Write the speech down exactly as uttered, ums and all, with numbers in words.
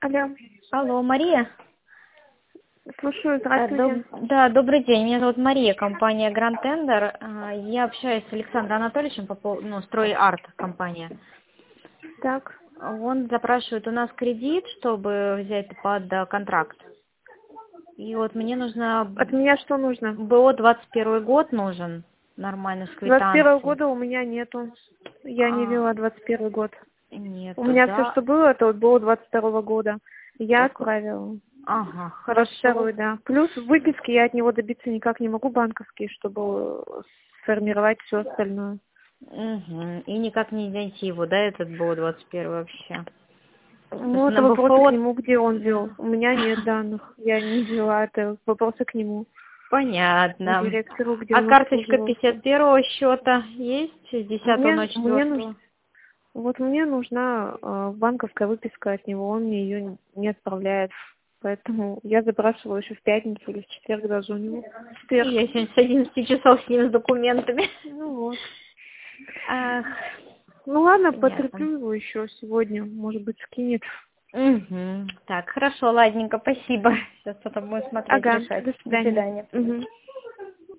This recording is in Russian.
Алло, Алло, Мария? слушаю, Э, здравствуйте. доб- Да, добрый день. Меня зовут Мария, компания Grand Tender. А, Я общаюсь с Александром Анатольевичем, по поводу, ну, Строй Арт компания. Так, Он запрашивает у нас кредит, чтобы взять под э, контракт. И вот мне нужно от меня что нужно? БО двадцать первый год нужен, нормально, с двадцать первого квитанцией. года у меня нету. Я не А, вела двадцать первый год. У нету, меня все, да. что было, это вот было двадцать второго года. Я Только... отправила. Ага, двадцать хорошо. второй, да. Плюс выписки я от него добиться никак не могу, банковские, чтобы сформировать все остальное. Угу. И никак не найти его, да, этот БО двадцать первый вообще? То есть Ну, на это вопросы к БФО... нему, где он Да. вел. У меня нет данных. Я не взяла, это вопросы к нему. К Понятно. директору, где А он карточка обслуживался. пятьдесят первого счета есть? С десятого Мне, ноль мне нужно. четвёртого? Вот мне нужна э, банковская выписка от него, он мне ее не отправляет. Поэтому я запрашивала еще в пятницу или в четверг даже у него. В четверг. Я сегодня с одиннадцати часов с ним с документами. Ну вот. Ах, Ну ладно, понятно. потерплю его еще сегодня. Может быть, скинет. Угу. Так, хорошо, ладненько, спасибо. Сейчас потом будем смотреть, Ага, решать. до До свидания. свидания. Мгм.